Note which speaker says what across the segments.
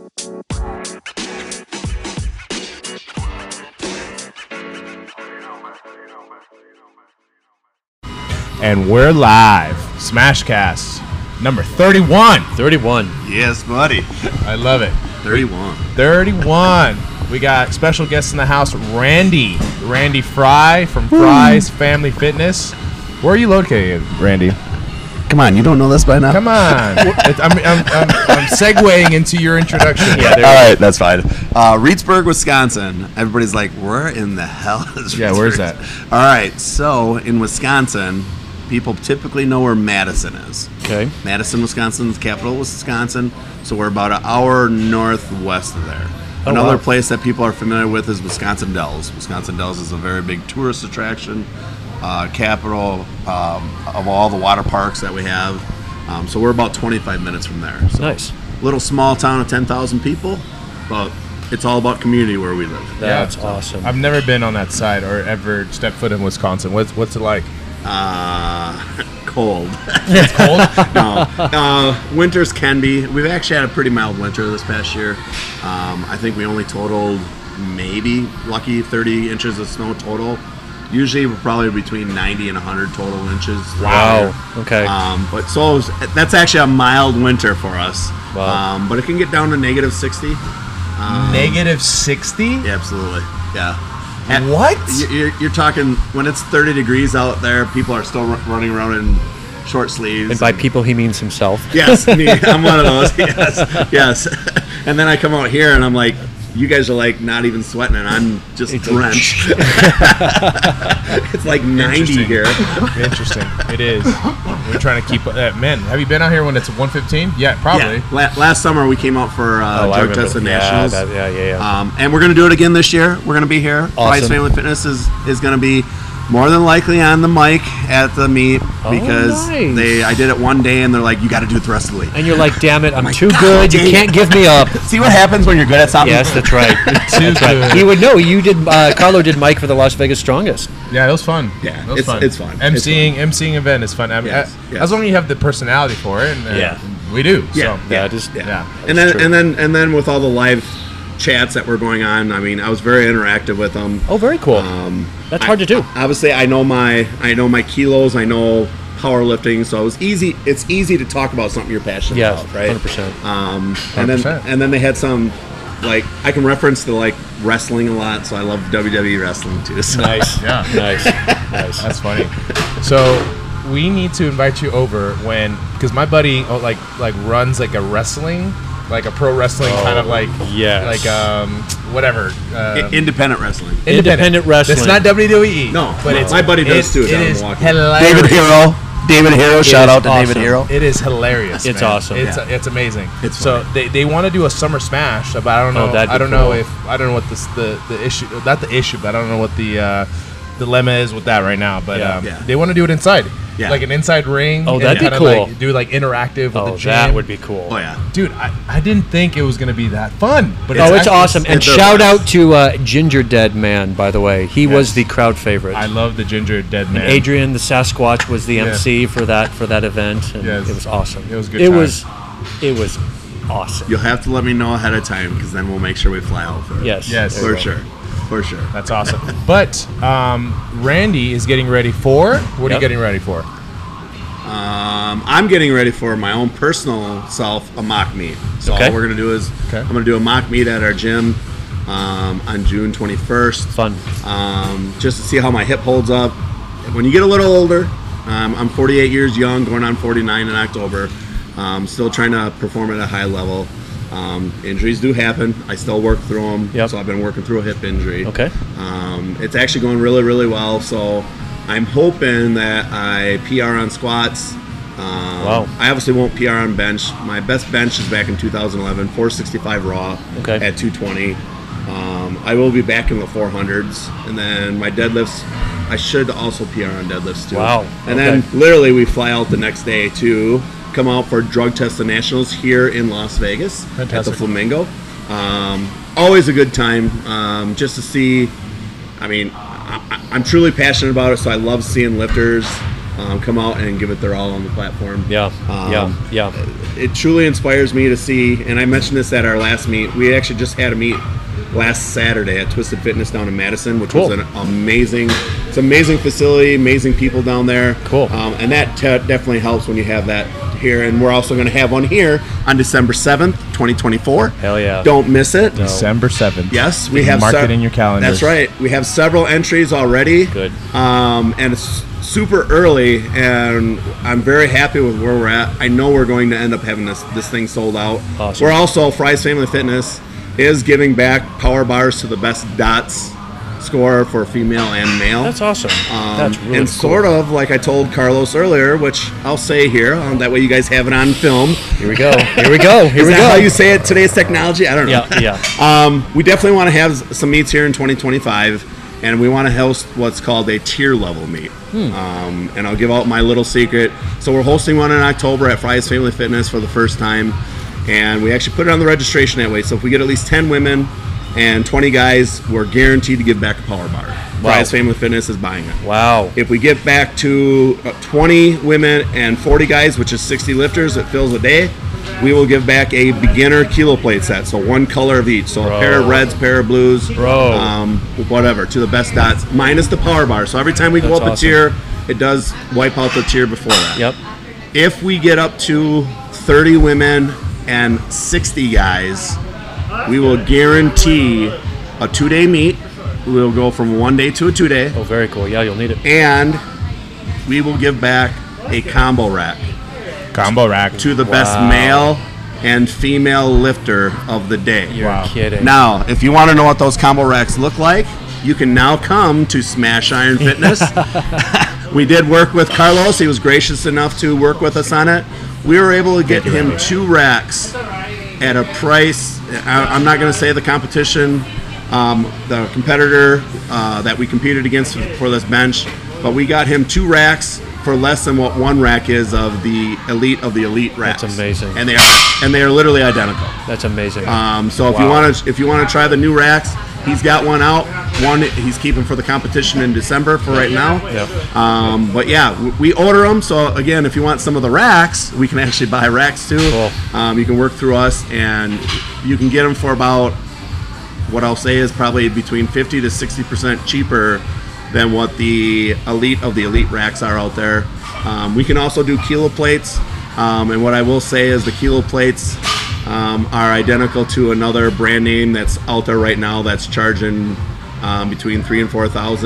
Speaker 1: And we're live. Smashcast number 31.
Speaker 2: 31.
Speaker 3: Yes, buddy.
Speaker 1: I love it.
Speaker 3: 31.
Speaker 1: 31. We got special guests in the house, Randy Fry from Fry's Family Fitness. Where are you located, Randy?
Speaker 3: Come on, you don't know this by now?
Speaker 1: Come on. I'm segueing into your introduction.
Speaker 3: All right, that's fine. Reedsburg, Wisconsin. Everybody's like, where in the hell is Reedsburg?
Speaker 1: Yeah, where's that?
Speaker 3: All right, so in Wisconsin, people typically know where Madison is.
Speaker 2: Okay.
Speaker 3: Madison, Wisconsin, the capital of Wisconsin. So we're about an hour northwest of there.
Speaker 2: Oh,
Speaker 3: Another
Speaker 2: wow.
Speaker 3: place that people are familiar with is Wisconsin Dells. Wisconsin Dells is a very big tourist attraction, capital of all the water parks that we have. So we're about 25 minutes from there. So
Speaker 2: Nice.
Speaker 3: Little small town of 10,000 people, but it's all about community where we live.
Speaker 2: That's awesome.
Speaker 1: I've never been on that side or ever stepped foot in Wisconsin. What's it like?
Speaker 3: Cold.
Speaker 1: It's cold?
Speaker 3: No. Winters can be. We've actually had a pretty mild winter this past year. I think we only totaled maybe lucky 30 inches of snow total. Usually we're probably between 90 and 100 total inches.
Speaker 2: Wow. Okay.
Speaker 3: But that's actually a mild winter for us.
Speaker 2: Wow.
Speaker 3: But it can get down to negative 60.
Speaker 1: Negative 60?
Speaker 3: Yeah, absolutely. Yeah. And
Speaker 1: What?
Speaker 3: You're talking when it's 30 degrees out there, people are still running around in short sleeves.
Speaker 2: And by people, he means himself.
Speaker 3: Yes, me. I'm one of those. Yes. And then I come out here and I'm like, you guys are like not even sweating and I'm just drenched. It's like 90 here.
Speaker 1: Interesting. It is. We're trying to keep man, have you been out here when it's 115? Yeah, probably.
Speaker 3: Yeah. Last summer we came out for Drug Testing Nationals.
Speaker 2: Yeah.
Speaker 3: And we're going to do it again this year. We're going to be here. Fry's Family Fitness is going to be more than likely on the mic at the meet because
Speaker 2: nice.
Speaker 3: I did it one day and they're like, you got to do it the rest of the week.
Speaker 2: And you're like, damn it, I'm
Speaker 3: like,
Speaker 2: too
Speaker 3: God,
Speaker 2: good. You can't give me up.
Speaker 3: See what happens when you're good at something?
Speaker 2: Yes, that's right. That's right. He would know. You did. Carlo did Mike for the Las Vegas Strongest.
Speaker 1: Yeah, it was fun.
Speaker 3: Yeah,
Speaker 1: it was fun.
Speaker 3: It's fun.
Speaker 1: MCing event is fun. I mean,
Speaker 3: Yes.
Speaker 1: as long as you have the personality for it, and we do.
Speaker 3: Yeah.
Speaker 1: So.
Speaker 3: Yeah. And then with all the live chats that were going on, I mean, I was very interactive with them.
Speaker 2: Oh, very cool. That's hard to do.
Speaker 3: Obviously, I know my kilos, I know powerlifting, so it's easy to talk about something you're passionate about, right?
Speaker 2: 100%.
Speaker 3: And then they had some, like, I can reference the like wrestling a lot, so I love WWE wrestling too. So.
Speaker 2: Nice.
Speaker 1: Yeah.
Speaker 2: Nice.
Speaker 1: That's funny. So we need to invite you over because my buddy runs like a wrestling, like a pro wrestling kind of like whatever.
Speaker 3: Independent wrestling.
Speaker 2: Independent wrestling.
Speaker 1: It's not WWE.
Speaker 3: No,
Speaker 1: but
Speaker 3: my buddy does too.
Speaker 1: It
Speaker 3: down in
Speaker 1: is
Speaker 3: Milwaukee.
Speaker 1: hilarious.
Speaker 3: David Hero. Shout out to
Speaker 2: awesome.
Speaker 3: David Hero.
Speaker 1: It is hilarious.
Speaker 2: It's
Speaker 1: man.
Speaker 2: awesome.
Speaker 1: It's amazing.
Speaker 3: It's
Speaker 1: so
Speaker 3: funny.
Speaker 1: they want to do a summer smash, but I don't know.
Speaker 2: that'd be
Speaker 1: I don't
Speaker 2: cool.
Speaker 1: know I don't know what the issue. Not the issue, but I don't know what the dilemma is with that right now. But they want to do it inside.
Speaker 3: Yeah.
Speaker 1: Like an inside ring.
Speaker 2: Oh,
Speaker 1: and
Speaker 2: that'd be
Speaker 1: kinda
Speaker 2: cool.
Speaker 1: Like, do like interactive with the gym.
Speaker 2: That would be cool.
Speaker 3: Oh yeah.
Speaker 1: Dude, I didn't think it was gonna be that fun. But
Speaker 2: It's
Speaker 1: actually-
Speaker 2: awesome. And
Speaker 3: it's a
Speaker 2: shout
Speaker 3: blast.
Speaker 2: out to Ginger Dead Man, by the way. He was the crowd favorite.
Speaker 1: I love the Ginger Dead Man.
Speaker 2: And Adrian the Sasquatch was the MC for that event, and
Speaker 1: Yes.
Speaker 2: it was awesome.
Speaker 1: It was a good
Speaker 2: It
Speaker 1: time.
Speaker 2: was awesome.
Speaker 3: You'll have to let me know ahead of time because then we'll make sure we fly out for it.
Speaker 2: Yes.
Speaker 1: Yes.
Speaker 2: there you
Speaker 3: For
Speaker 2: go.
Speaker 3: sure. For sure.
Speaker 1: That's awesome. But Randy is getting ready for. What are you
Speaker 2: Yep.
Speaker 1: getting ready for?
Speaker 3: I'm getting ready for my own personal self, a mock meet. So
Speaker 2: Okay.
Speaker 3: all we're going to do is I'm going to do a mock meet at our gym on June 21st.
Speaker 2: Fun.
Speaker 3: Just to see how my hip holds up. When you get a little older, I'm 48 years young, going on 49 in October. Still trying to perform at a high level. Injuries do happen. I still work through them.
Speaker 2: Yep.
Speaker 3: So I've been working through a hip injury.
Speaker 2: Okay.
Speaker 3: It's actually going really, really well. So I'm hoping that I PR on squats.
Speaker 2: Wow.
Speaker 3: I obviously won't PR on bench. My best bench is back in 2011, 465 raw
Speaker 2: Okay.
Speaker 3: at 220. I will be back in the 400s. And then my deadlifts, I should also PR on deadlifts too.
Speaker 2: Wow.
Speaker 3: And
Speaker 2: Okay.
Speaker 3: then literally we fly out the next day to come out for Drug Testing Nationals here in Las Vegas at
Speaker 1: Fantastic.
Speaker 3: the Flamingo. Always a good time just to see. I mean, I'm truly passionate about it, so I love seeing lifters come out and give it their all on the platform.
Speaker 2: Yeah,
Speaker 3: It truly inspires me to see, and I mentioned this at our last meet. We actually just had a meet last Saturday at Twisted Fitness down in Madison, which was an amazing facility, amazing people down there.
Speaker 2: Cool.
Speaker 3: And that definitely helps when you have that here. And we're also going to have one here on December 7th, 2024.
Speaker 2: Hell yeah.
Speaker 3: Don't miss it.
Speaker 2: No.
Speaker 1: December 7th.
Speaker 3: Yes, we have
Speaker 1: mark it in your calendar.
Speaker 3: That's right. We have several entries already.
Speaker 2: Good.
Speaker 3: And it's super early, and I'm very happy with where we're at. I know we're going to end up having this thing sold out.
Speaker 2: Awesome.
Speaker 3: We're also, Fry's Family Fitness is giving back power bars to the best DOTS score for female and male.
Speaker 2: That's awesome. That's really
Speaker 3: and
Speaker 2: cool.
Speaker 3: sort of like I told Carlos earlier, which I'll say here, that way you guys have it on film.
Speaker 2: Here we go. Is
Speaker 3: that how you say it? Today's technology? I don't know.
Speaker 2: Yeah.
Speaker 3: We definitely want to have some meets here in 2025. And we want to host what's called a tier level meet. And I'll give out my little secret. So we're hosting one in October at Fry's Family Fitness for the first time. And we actually put it on the registration that way. So if we get at least 10 women and 20 guys, we're guaranteed to give back a power bar. Fry's Family Fitness is buying it.
Speaker 2: Wow.
Speaker 3: If we get back to 20 women and 40 guys, which is 60 lifters, it fills a day, we will give back a beginner kilo plate set, so one color of each. So a pair of reds, pair of blues, whatever, to the best DOTS, minus the power bar. So every time we go up a tier, it does wipe out the tier before that.
Speaker 2: Yep.
Speaker 3: If we get up to 30 women and 60 guys, we will guarantee a 2-day meet. We'll go from 1 day to a 2-day.
Speaker 2: Oh, very cool. Yeah, you'll need it.
Speaker 3: And we will give back a combo rack. To the best male and female lifter of the day.
Speaker 2: You're kidding.
Speaker 3: Now, if you want to know what those combo racks look like, you can now come to Smash Iron Fitness. We did work with Carlos. He was gracious enough to work with us on it. We were able to get him 2 racks at a price. I'm not going to say the competition, the competitor that we competed against for this bench, but we got him 2 racks for less than what 1 rack is of the elite racks.
Speaker 2: That's amazing.
Speaker 3: And they are literally identical.
Speaker 2: That's amazing.
Speaker 3: So if you want to try the new racks, he's got one out. One he's keeping for the competition in December for right now.
Speaker 2: Yep.
Speaker 3: But yeah, we order them. So again, if you want some of the racks, we can actually buy racks too.
Speaker 2: Cool.
Speaker 3: You can work through us, and you can get them for about, what I'll say is probably between 50 to 60% cheaper than what the elite racks are out there. We can also do kilo plates, and what I will say is the kilo plates are identical to another brand name that's out there right now that's charging between $3,000 and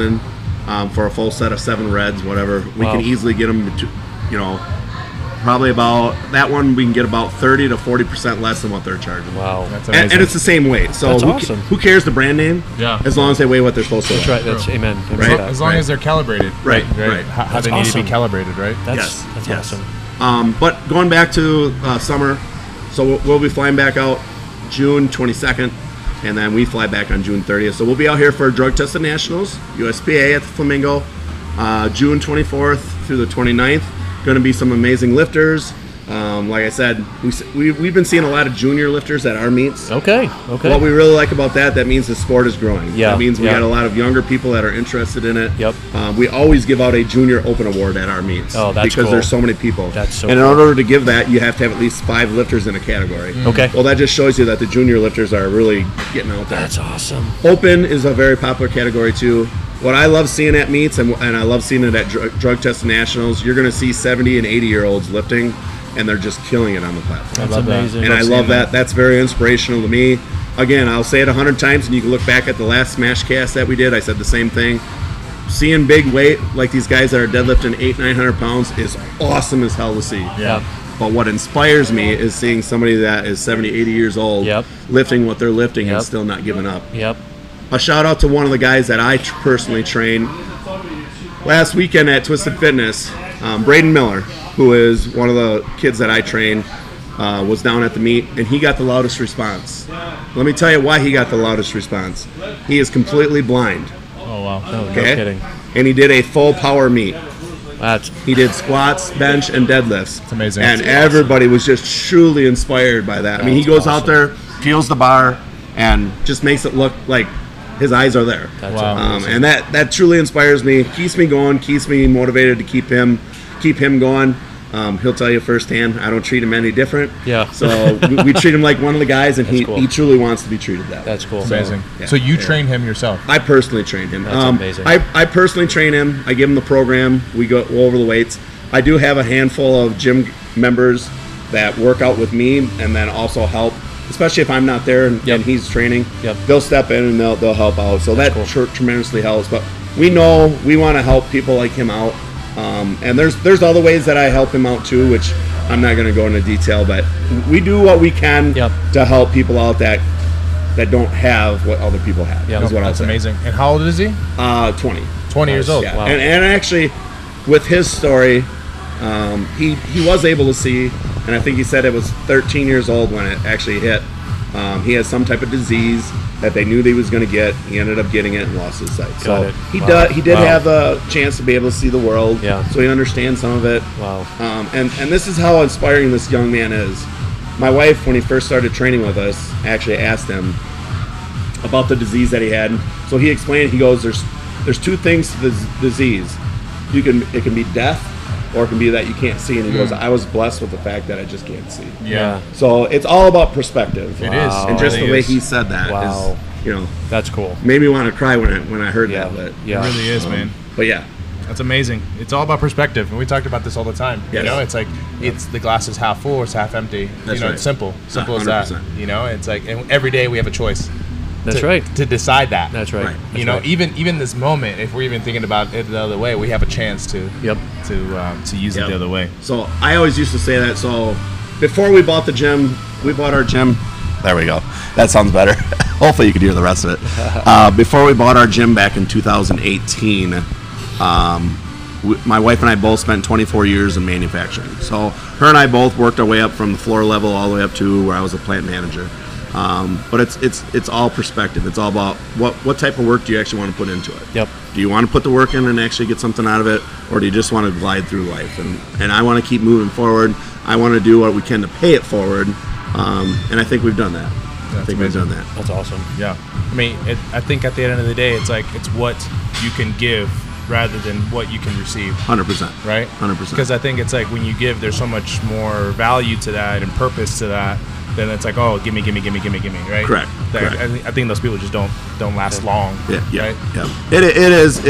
Speaker 3: $4,000 for a full set of 7 reds, whatever. We can easily get them to, probably about that one we can get about 30 to 40% less than what they're charging.
Speaker 2: Wow,
Speaker 1: that's amazing.
Speaker 3: And it's the same weight. So
Speaker 2: that's awesome.
Speaker 3: Who cares the brand name?
Speaker 1: Yeah.
Speaker 3: As long as they weigh what they're supposed to weigh.
Speaker 2: That's right. That's amen.
Speaker 3: Right.
Speaker 1: As long as they're calibrated.
Speaker 3: Right.
Speaker 1: How they need to be calibrated, right?
Speaker 2: That's
Speaker 3: Yes.
Speaker 2: awesome.
Speaker 3: But going back to summer, so we'll be flying back out June 22nd, and then we fly back on June 30th. So we'll be out here for Drug Tested Nationals, USPA at the Flamingo, June 24th through the 29th. Going to be some amazing lifters. Like I said, we've been seeing a lot of junior lifters at our meets.
Speaker 2: Okay.
Speaker 3: What we really like about that means the sport is growing.
Speaker 2: Yeah.
Speaker 3: That means we got a lot of younger people that are interested in it.
Speaker 2: Yep.
Speaker 3: We always give out a junior open award at our meets.
Speaker 2: Oh, that's
Speaker 3: because
Speaker 2: cool.
Speaker 3: there's so many people.
Speaker 2: That's so
Speaker 3: And in
Speaker 2: cool.
Speaker 3: order to give that, you have to have at least 5 lifters in a category.
Speaker 2: Okay.
Speaker 3: Well, that just shows you that the junior lifters are really getting out there.
Speaker 2: That's awesome.
Speaker 3: Open is a very popular category too. What I love seeing at meets, and I love seeing it at Drug Test Nationals, you're going to see 70 and 80-year-olds lifting, and they're just killing it on the platform.
Speaker 2: That's amazing.
Speaker 3: And I love that. That's very inspirational to me. Again, I'll say it 100 times, and you can look back at the last Smash Cast that we did. I said the same thing. Seeing big weight, like these guys that are deadlifting 800-900 pounds, is awesome as hell to see.
Speaker 2: Yeah.
Speaker 3: But what inspires me is seeing somebody that is 70, 80 years old lifting what they're lifting and still not giving up.
Speaker 2: Yep.
Speaker 3: A shout out to one of the guys that I personally trained last weekend at Twisted Fitness. Braden Miller, who is one of the kids that I trained, was down at the meet, and he got the loudest response. Let me tell you why he got the loudest response. He is completely blind.
Speaker 1: Oh, wow.
Speaker 2: No kidding.
Speaker 3: And he did a full power meet. He did squats, bench, and deadlifts.
Speaker 1: It's amazing.
Speaker 3: And everybody was just truly inspired by that. I mean, he goes out there, feels the bar, and just makes it look like his eyes are there.
Speaker 2: That's
Speaker 3: And that truly inspires me, keeps me going, keeps me motivated to keep him going. He'll tell you firsthand, I don't treat him any different.
Speaker 2: Yeah.
Speaker 3: So we treat him like one of the guys, and he truly wants to be treated that way.
Speaker 2: That's cool.
Speaker 1: Amazing. So you train him yourself?
Speaker 3: I personally train him.
Speaker 2: That's amazing.
Speaker 3: I personally train him. I give him the program. We go over the weights. I do have a handful of gym members that work out with me and then also help, especially if I'm not there and he's training. They'll step in and they'll help out. So that tremendously helps. But we know we want to help people like him out. And there's other ways that I help him out too, which I'm not going to go into detail, but we do what we can to help people out that don't have what other people have. Is what
Speaker 1: That's amazing. And how old is he?
Speaker 3: 20.
Speaker 1: 20 years old.
Speaker 3: Yeah.
Speaker 2: Wow.
Speaker 3: And actually, with his story, he was able to see, and I think he said it was 13 years old when it actually hit. He has some type of disease that they knew that he was going to get. He ended up getting it and lost his sight. So he did have a chance to be able to see the world. So he understands some of it.
Speaker 2: Wow.
Speaker 3: And this is how inspiring this young man is. My wife, when he first started training with us, actually asked him about the disease that he had. So he explained. He goes, "There's two things to this disease. It can be death, or it can be that you can't see." And he goes, "I was blessed with the fact that I just can't see."
Speaker 1: Yeah.
Speaker 3: So it's all about perspective.
Speaker 1: It is.
Speaker 3: And just
Speaker 1: really
Speaker 3: the way
Speaker 1: is.
Speaker 3: he said that is,
Speaker 2: that's cool.
Speaker 3: made me want to cry when I heard that. But
Speaker 1: It really is, man.
Speaker 3: But yeah.
Speaker 1: That's amazing. It's all about perspective, and we talked about this all the time.
Speaker 3: Yes.
Speaker 1: You know, it's like it's the glass is half full, or it's half empty.
Speaker 3: That's
Speaker 1: It's
Speaker 3: right.
Speaker 1: simple as that.
Speaker 3: 100%.
Speaker 1: You know, it's like and every day we have a choice.
Speaker 2: That's
Speaker 1: to,
Speaker 2: right.
Speaker 1: To decide that.
Speaker 2: That's right.
Speaker 3: Right.
Speaker 1: You know, even this moment, if we're even thinking about it the other way, we have a chance to use it the other way.
Speaker 3: So I always used to say that. So before we bought the gym, we bought our gym. There we go. That sounds better. Hopefully you could hear the rest of it. Before we bought our gym back in 2018, my wife and I both spent 24 years in manufacturing. So her and I both worked our way up from the floor level all the way up to where I was a plant manager. But it's all perspective. It's all about what type of work do you actually want to put into it. Do you want to put the work in and actually get something out of it, or do you just want to glide through life? And I want to keep moving forward. I want to do what we can to pay it forward, and I think we've done that. We've done that.
Speaker 2: That's awesome.
Speaker 1: Yeah. I mean, I think at the end of the day, it's like it's what you can give rather than what you can receive.
Speaker 3: 100%.
Speaker 1: Right?
Speaker 3: 100%.
Speaker 1: Because I think it's like when you give, there's so much more value to that and purpose to that. Then it's like, oh, gimme, right?
Speaker 3: Correct.
Speaker 1: I think those people just don't last long. Right?
Speaker 3: Yeah. It is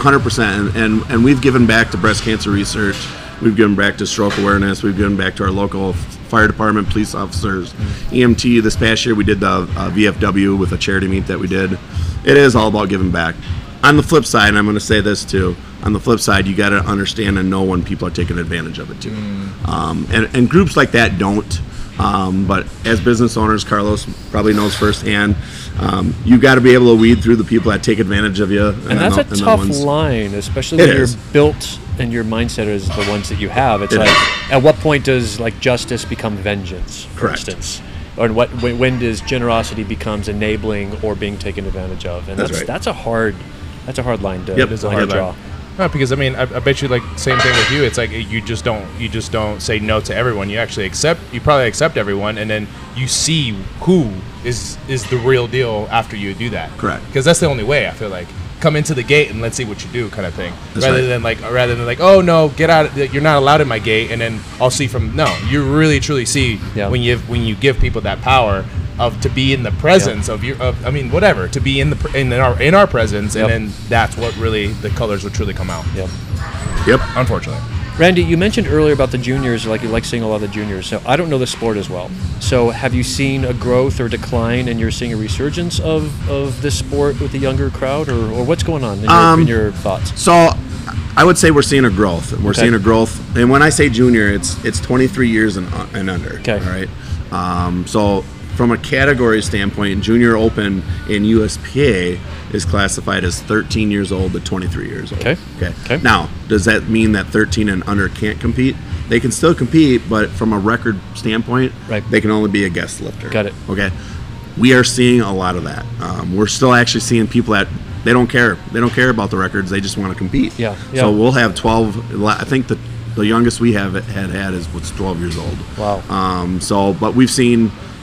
Speaker 3: 100%, and we've given back to breast cancer research. We've given back to stroke awareness. We've given back to our local fire department, police officers, EMT. This past year, we did the VFW with a charity meet that we did. It is all about giving back. On the flip side, and I'm going to say this too, on the flip side, you got to understand and know when people are taking advantage of it too. And groups like that don't. But as business owners, Carlos probably knows firsthand, you got to be able to weed through the people that take advantage of you.
Speaker 2: And that's a tough line, especially when you're built and your mindset is the ones that you have. It's like, at what point does like justice become vengeance, for instance? Or when does generosity becomes enabling or being taken advantage of? And that's a hard line to draw.
Speaker 1: No, because I mean, I bet you like same thing with you. It's like you just don't say no to everyone. You actually probably accept everyone, and then you see who is the real deal after you do that.
Speaker 3: Correct.
Speaker 1: Because that's the only way. I feel like come into the gate and let's see what you do, kind of thing. Rather than like oh no, get out. You're not allowed in my gate, and then I'll see from you really truly see when you give people that power to be in the presence of whatever, to be in our presence, and then that's what really the colors will truly come out.
Speaker 3: Yep.
Speaker 1: Unfortunately.
Speaker 2: Randy, you mentioned earlier about the juniors, like you like seeing a lot of the juniors. So I don't know the sport as well. So have you seen a growth or decline, and you're seeing a resurgence of this sport with the younger crowd, or what's going on in your thoughts?
Speaker 3: So I would say we're seeing a growth. We're seeing a growth, and when I say junior, it's 23 years and under.
Speaker 2: Okay.
Speaker 3: All right. So from a category standpoint, Junior Open in USPA is classified as 13 years old to 23 years old. Okay. Now, does that mean that 13 and under can't compete? They can still compete, but from a record standpoint, they can only be a guest lifter.
Speaker 2: Got it.
Speaker 3: Okay. We are seeing a lot of that. We're still actually seeing people that they don't care. They don't care about the records. They just want to compete.
Speaker 2: Yeah.
Speaker 3: So we'll have 12. I think the youngest we have had is 12 years old.
Speaker 2: Wow.
Speaker 3: But we've seen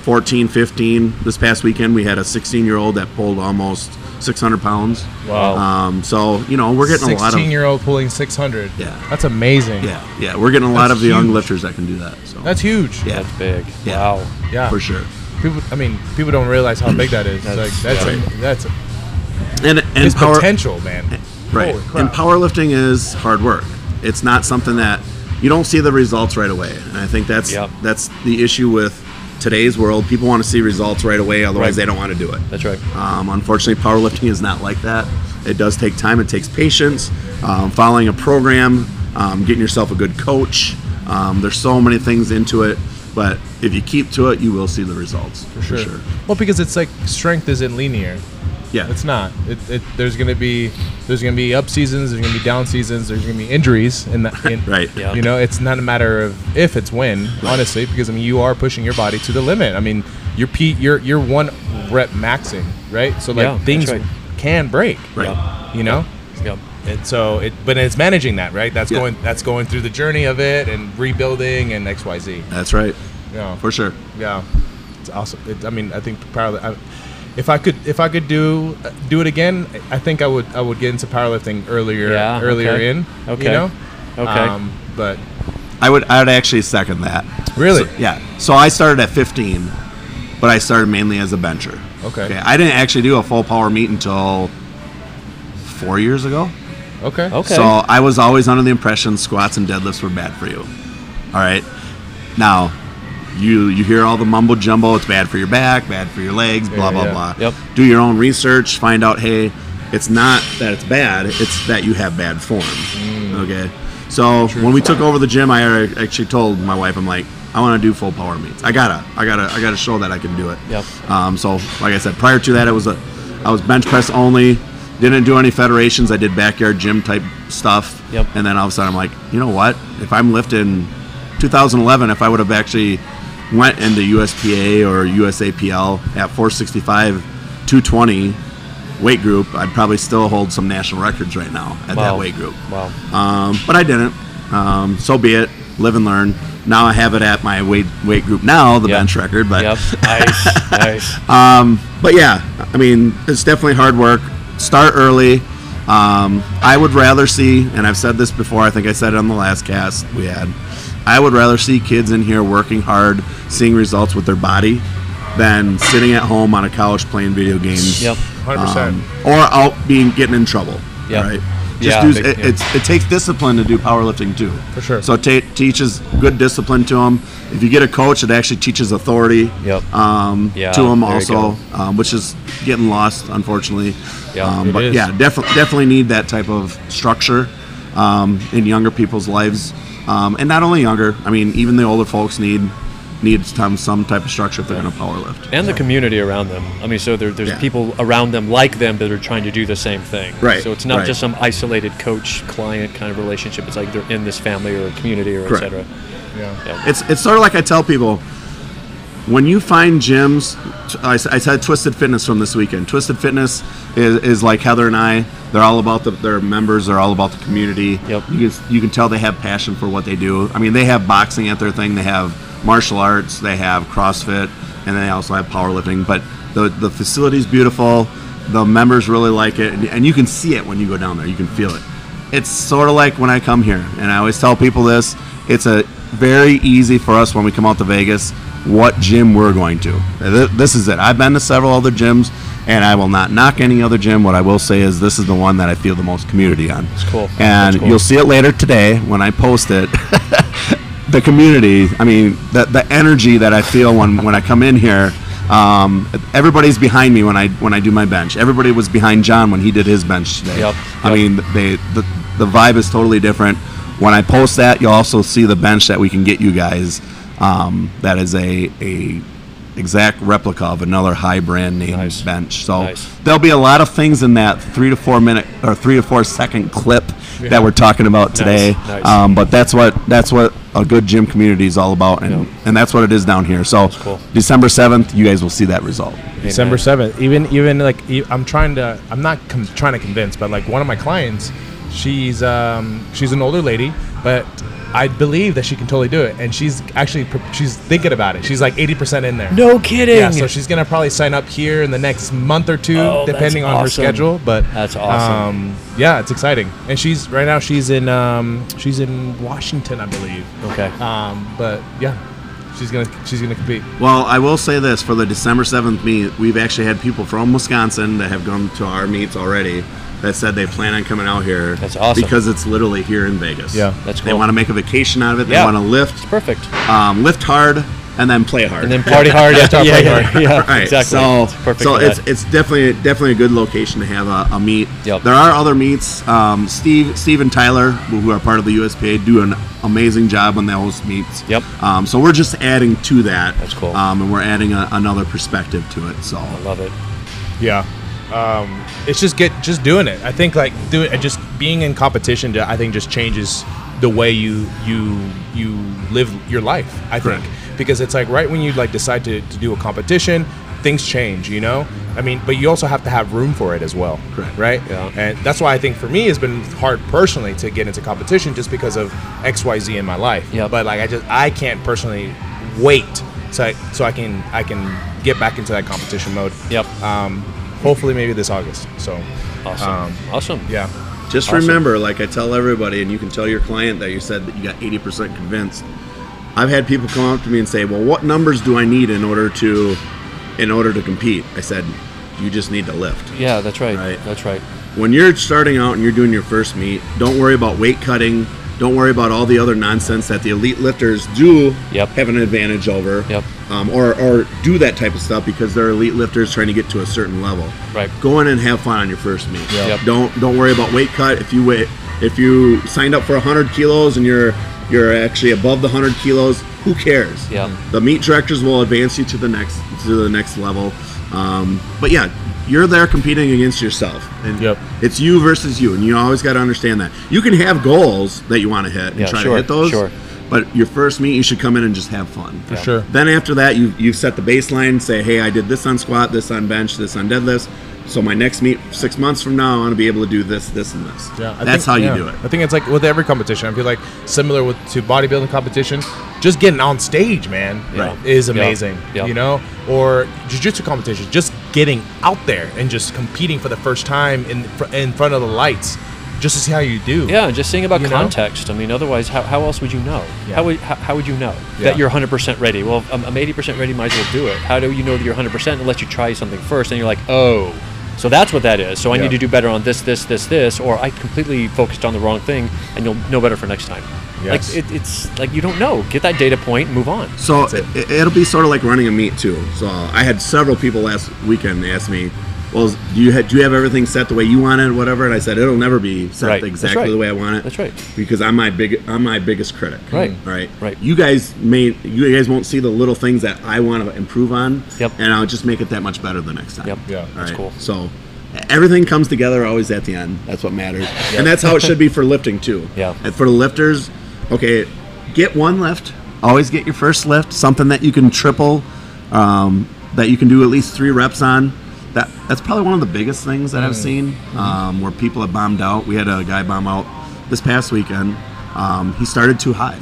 Speaker 3: 14, 15. This past weekend, we had a 16-year-old that pulled almost 600 pounds.
Speaker 2: Wow.
Speaker 3: So, we're getting a lot of...
Speaker 1: 16-year-old pulling 600.
Speaker 3: Yeah.
Speaker 1: That's amazing.
Speaker 3: Yeah. We're getting a lot of the young lifters that can do that. So
Speaker 1: that's huge.
Speaker 3: Yeah.
Speaker 2: That's big.
Speaker 3: Yeah.
Speaker 2: Wow.
Speaker 1: Yeah.
Speaker 3: For sure.
Speaker 1: People don't realize how big that is. That's
Speaker 3: and
Speaker 1: it's
Speaker 3: power,
Speaker 1: potential, man.
Speaker 3: Right.
Speaker 1: Holy crap.
Speaker 3: And powerlifting is hard work. It's not something that you don't see the results right away. And I think that's the issue with today's world. People want to see results right away, otherwise they don't want to do it.
Speaker 2: That's right.
Speaker 3: Unfortunately, powerlifting is not like that. It does take time. It takes patience, following a program, getting yourself a good coach. There's so many things into it, but if you keep to it, you will see the results. For sure.
Speaker 1: Well, because it's like strength isn't linear.
Speaker 3: Yeah,
Speaker 1: it's not. There's gonna be up seasons. There's gonna be down seasons. There's gonna be injuries.
Speaker 3: Right.
Speaker 1: Yeah. It's not a matter of if, it's when. Right. Honestly, because you are pushing your body to the limit. You're one rep maxing, right? So things can break.
Speaker 3: Right.
Speaker 2: Yep.
Speaker 1: And so but it's managing that, right? That's going through the journey of it and rebuilding and XYZ.
Speaker 3: That's right.
Speaker 1: Yeah.
Speaker 3: For sure.
Speaker 1: Yeah. It's awesome. I think if I could do it again, I think I would get into powerlifting earlier in.
Speaker 2: Okay. Okay.
Speaker 1: But
Speaker 3: I would actually second that.
Speaker 1: Really?
Speaker 3: So I started at 15, but I started mainly as a bencher.
Speaker 1: Okay.
Speaker 3: I didn't actually do a full power meet until 4 years ago.
Speaker 1: Okay.
Speaker 3: So I was always under the impression squats and deadlifts were bad for you. All right. Now, you hear all the mumbo jumbo. It's bad for your back, bad for your legs, blah blah blah.
Speaker 2: Yep.
Speaker 3: Do your own research. Find out, hey, it's not that it's bad. It's that you have bad form. Okay. So when we took over the gym, I actually told my wife, I'm like, I want to do full power meets. I gotta show that I can do it.
Speaker 2: Yep.
Speaker 3: So like I said, prior to that, I was bench press only. Didn't do any federations. I did backyard gym type stuff.
Speaker 2: Yep.
Speaker 3: And then all of a sudden I'm like, you know what? If I'm lifting 2011, if I would have actually went into USPA or USAPL at 465, 220 weight group, I'd probably still hold some national records right now at that weight group.
Speaker 2: Wow.
Speaker 3: But I didn't. So be it. Live and learn. Now I have it at my weight group now, the bench record. But
Speaker 2: nice.
Speaker 3: But yeah, it's definitely hard work. Start early. I would rather see, and I've said this before, I think I said it on the last cast we had, I would rather see kids in here working hard, seeing results with their body, than sitting at home on a couch playing video games.
Speaker 1: Yep, 100%.
Speaker 3: Or out getting in trouble.
Speaker 2: Yep.
Speaker 3: Right? It takes discipline to do powerlifting too.
Speaker 1: For sure.
Speaker 3: So it teaches good discipline to them. If you get a coach, it actually teaches authority to them also, which is getting lost, unfortunately. But definitely need that type of structure in younger people's lives. And not only younger, even the older folks need some type of structure if they're going to powerlift.
Speaker 2: And the community around them. So there's people around them like them that are trying to do the same thing.
Speaker 3: Right.
Speaker 2: So it's not just some isolated coach-client kind of relationship. It's like they're in this family or community or et cetera.
Speaker 1: Yeah.
Speaker 3: It's sort of like I tell people, when you find gyms, I said Twisted Fitness from this weekend. Twisted Fitness is like Heather and I. They're all about their members. They're all about the community.
Speaker 2: Yep.
Speaker 3: You can tell they have passion for what they do. They have boxing at their thing. They have martial arts. They have CrossFit, and they also have powerlifting. But the facility's beautiful. The members really like it, and you can see it when you go down there. You can feel it. It's sort of like when I come here, and I always tell people this. It's very easy for us when we come out to Vegas what gym we're going to. This is it. I've been to several other gyms, and I will not knock any other gym. What I will say is this is the one that I feel the most community on.
Speaker 2: It's cool.
Speaker 3: And you'll see it later today when I post it. The community, the energy that I feel when I come in here, everybody's behind me when I do my bench. Everybody was behind John when he did his bench today.
Speaker 2: Yep.
Speaker 3: The vibe is totally different. When I post that, you'll also see the bench that we can get you guys. That is a exact replica of another high brand name bench. So there'll be a lot of things in that 3 to 4 minute or 3 to 4 second clip that we're talking about today.
Speaker 2: Nice.
Speaker 3: But that's what a good gym community is all about, and that's what it is down here. So December 7th, you guys will see that result.
Speaker 1: December 7th. Even like I'm not trying to convince, but like one of my clients, she's an older lady, but I believe that she can totally do it, and she's thinking about it. She's like 80% in there.
Speaker 2: No kidding.
Speaker 1: Yeah, so she's gonna probably sign up here in the next month or two, depending on her schedule. But
Speaker 2: that's awesome.
Speaker 1: Yeah, it's exciting, and she's in Washington, I believe.
Speaker 2: Okay.
Speaker 1: But yeah. She's gonna compete.
Speaker 3: Well, I will say this: for the December 7th meet, we've actually had people from Wisconsin that have gone to our meets already that said they plan on coming out here.
Speaker 2: That's awesome.
Speaker 3: Because it's literally here in Vegas.
Speaker 1: Yeah,
Speaker 2: that's cool.
Speaker 3: They want to make a vacation out of it. They want to lift.
Speaker 2: It's perfect.
Speaker 3: Lift hard and then play hard.
Speaker 2: And then party hard after play hard. Yeah,
Speaker 3: right.
Speaker 2: Exactly.
Speaker 3: So it's definitely a good location to have a meet.
Speaker 2: Yep.
Speaker 3: There are other meets. Steve and Tyler, who are part of the USPA, do an amazing job when they host meets.
Speaker 2: Yep.
Speaker 3: So we're just adding to that.
Speaker 2: That's cool.
Speaker 3: And we're adding another perspective to it. So
Speaker 2: I love it.
Speaker 1: Yeah. It's just doing it. I think just being in competition. I think just changes the way you live your life. I think because it's like right when you decide to do a competition, things change. I mean, but you also have to have room for it as well.
Speaker 3: Correct.
Speaker 1: Right.
Speaker 2: Yeah.
Speaker 1: And that's why I think for me it's been hard personally to get into competition just because of XYZ in my life.
Speaker 2: Yeah.
Speaker 1: But I can't personally wait so I can get back into that competition mode.
Speaker 2: Yep.
Speaker 1: Hopefully maybe this August. So
Speaker 2: awesome.
Speaker 1: Yeah.
Speaker 3: just remember, like I tell everybody, and you can tell your client that you said that you got 80% convinced. I've had people come up to me and say, well, what numbers do I need in order to compete? I said, you just need to lift.
Speaker 2: Yeah, that's right. That's right.
Speaker 3: When you're starting out and you're doing your first meet, don't worry about weight cutting. Don't worry about all the other nonsense that the elite lifters do have an advantage over, or do that type of stuff because they're elite lifters trying to get to a certain level.
Speaker 2: Right.
Speaker 3: Go in and have fun on your first meet.
Speaker 2: Yep.
Speaker 3: Don't worry about weight cut. If you signed up for 100 kilos and you're actually above the 100 kilos, who cares?
Speaker 2: Yeah.
Speaker 3: The meet directors will advance you to the next level. But yeah, you're there competing against yourself, and it's you versus you, and you always got to understand that. You can have goals that you want to hit and try to hit those, but your first meet, you should come in and just have fun.
Speaker 1: For sure.
Speaker 3: Then after that, you've set the baseline, say, hey, I did this on squat, this on bench, this on deadlifts. So my next meet 6 months from now, I want to be able to do this, this, and this.
Speaker 1: Yeah,
Speaker 3: That's how you do it.
Speaker 1: I think it's like with every competition. I feel like similar to bodybuilding competition, just getting on stage, man, is amazing. You know, or jiu-jitsu competition, just getting out there and just competing for the first time in front of the lights, just to see how you do.
Speaker 2: Yeah, just saying about context. I mean, otherwise, how else would you know? How would you know that you're 100% ready? Well, I'm 80% ready, might as well do it. How do you know that you're 100% unless you try something first and you're like, oh. So that's what that is. So I need to do better on this, or I completely focused on the wrong thing, and you'll know better for next time.
Speaker 1: Yes.
Speaker 2: Like it's like you don't know. Get that data point, move on.
Speaker 3: So it'll be sort of like running a meet too. So I had several people last weekend ask me, well, do you have everything set the way you want it, whatever? And I said it'll never be set exactly the way I want it.
Speaker 2: That's right.
Speaker 3: Because I'm my biggest critic.
Speaker 2: Right.
Speaker 3: Right. You guys won't see the little things that I want to improve on.
Speaker 2: Yep.
Speaker 3: And I'll just make it that much better the next time.
Speaker 2: Yep.
Speaker 1: Yeah.
Speaker 2: That's cool.
Speaker 3: So everything comes together always at the end. That's what matters. And that's how it should be for lifting too.
Speaker 2: Yeah.
Speaker 3: And for the lifters, okay, get one lift. Always get your first lift, something that you can triple, that you can do at least 3 reps on. That's probably one of the biggest things that I've seen, where people have bombed out. We had a guy bomb out this past weekend. He started too high.